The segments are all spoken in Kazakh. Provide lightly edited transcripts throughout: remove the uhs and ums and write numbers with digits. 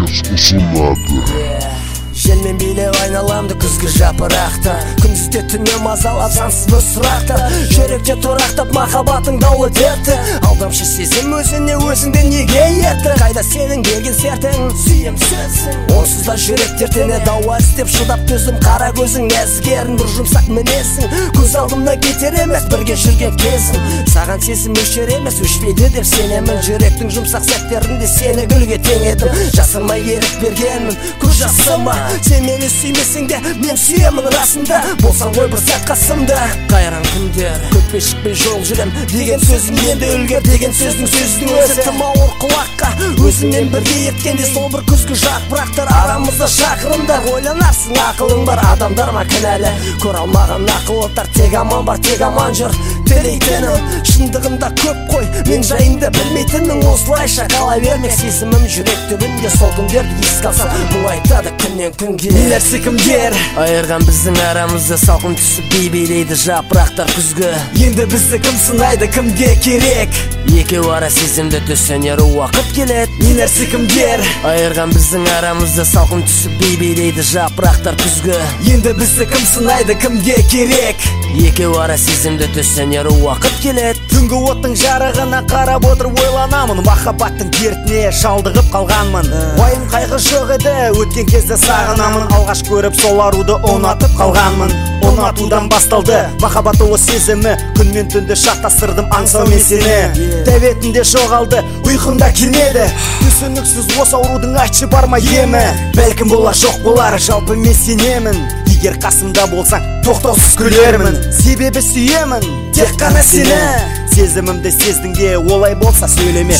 ұсынады. Желмен билеп айналамды күзгі жапырақта, күндізде түнде мазалап жансыз бір сұрақтар. Жүректе тұрақтап махаббатың даулы дерті, алдамшы сезім өзіне өзіңді неге ерті. Қайда сенің келген сертің, сүйем сөзсің. Онсыз да жүрек дертіне дауа іздеп шыдап төзім. Қара көзің нәзігерін бір жұмсақ мінесің, көз алдымда кетер емес бірге жүрген кезің. Саған сезім өшер емес өшпейді деп сенемін. Жүректің жұмсақ сәттерінде сені гүлге теңедім. Жасырмай ерік бергенмін, көз жасыма. Сен мені сүймесең де мен сүйемін расында, болсаң ғой бір сәт қасымда. Қайран күндер көппе шықпай жол жүрем деген сөзің енді үлгер деген сөздің өзі тым ауыр құлаққа. Өзіңмен бірге еткенде сол бір күзгі жапырақтар арамызда шақырымдар. Ойланарсың ақылың бар, адамдар ма кінәлі, көре алмаған ақылықтар. Тек аман бар, тек аман жүр тілейтінім. Шындығында көп қой, мен жайыңды білмейтінмін. Осылайша қала бермек сезімім жүрек түбінде. Сол күндерді еске алсам бұл айтады күннен күнге. Нелер сикімдер айырған біздің арамызда, салқын түсіп билейді жапырақтар күзгі. Енді бізді кім сынайды, кімге керек? Екеу ара сезімді түсінер уақыт келет. Нелер сикімдер айырған біздің арамызда, салқын түсіп билейді жапырақтар күзгі. Енді бізді кім сынайды, кімге керек? Екеу ара сезімді түсінер уақыт келет. Түнгі оттың жарығына қарап отырып ойланамын, махаббаттың дертіне шалдығып қалғанмын. Уайым қайғы жоқ еді, өткен кезде сағынамын. Алғаш көріп сол аруды ұнатып қалғанмын. Ұнатудан басталды махаббат ұлы сезімі, күн мен түнді шатастырдым аңсаумен сені. Тәбетінде жоғалды, ұйқымда келмеді. Түсініксіз осы аурудың айтшы бар ма емі? Бәлкім болар жоқ болар, жалпы мен сенемін. Егер қасымда болсаң тоқтаусыз күлермін, себебі сүйемін тек қана сені. Сезімімді сездің бе, олай болса сөйлеме.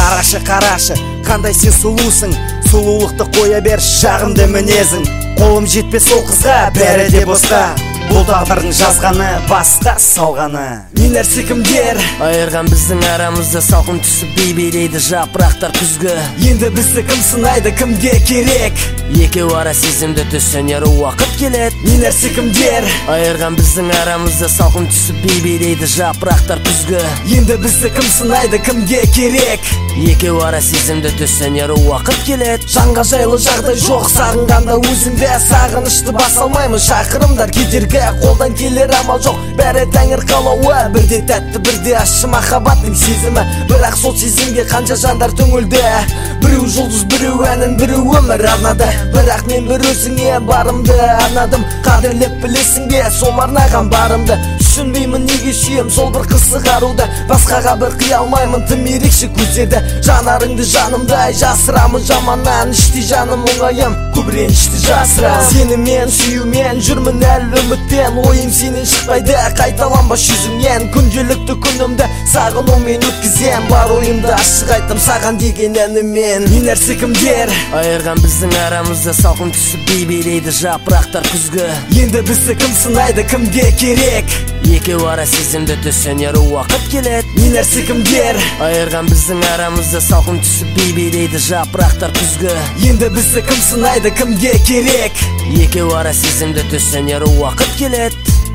Қарашы, қандай сен сұлусың, сұлулықты қоя бер жағымды мінезің. Қолым жетпес сол қызға, бәрі де босқа, бұл тағдырдың жазғаны, басқа салғаны. Нелер сикімдер айырған біздің арамызда, салқын түсіп билейді жапырақтар күзгі. Енді бізді кім сынайды, кімге керек? Екеу ара сезімді түсінер уақыт келет. Нелер сикімдер айырған біздің арамызда, салқын түсіп билейді жапырақтар күзгі. Енді бізді кім сынайды, кімге керек? Екеу ара сезімді түсінер уақыт келет. Жанға жайлы жағдай жоқ, сағынғанда өзіңді. Сағынышты баса алмаймын, шақырымдар кедергі, қолдан келер амал жоқ. Бәрі тәңір қалауы, бірде тәтті бірде ащы махаббаттың сезімі. Бірақ сол сезімге қанша жандар түңілді. Біреу жұлдыз, біреу әнін, біреу өмір арнады. Бірақ мен бір өзіңе барымды арнадым. Қадірлеп білесің бе сол арнаған барымды? Түсінбеймін неге сүйем сол бір қысық аруды. Басқаға бір қия алмаймын, тым ерекше көздеді. Жанарыңды жанымдай жасырамын жаманнан. Іштей жаным оңайым, көп ренішті жасырам. Сені мен сүюмен жүрмін әлі үмітпен. Ойым сенен шықпайды, қайталанбас жүзіңнен. Күнделікті күнімді сағынумен өткізем. Бар ойымды ашық айттым саған деген әнімен. Нелер сикімдер айырған біздің арамызда, салқын түсіп билейді жапырақтар күзгі. Енді бізді кім сынайды, кімге керек? Екеу ара сезімді түсінер уақыт келет. Нелер сикімдер айырған біздің арамызда, салқын түсіп билейді жапырақтар күзгі. Енді бізді кім сынайды, кімге керек? Екеу ара сезімді түсінер уақыт келет.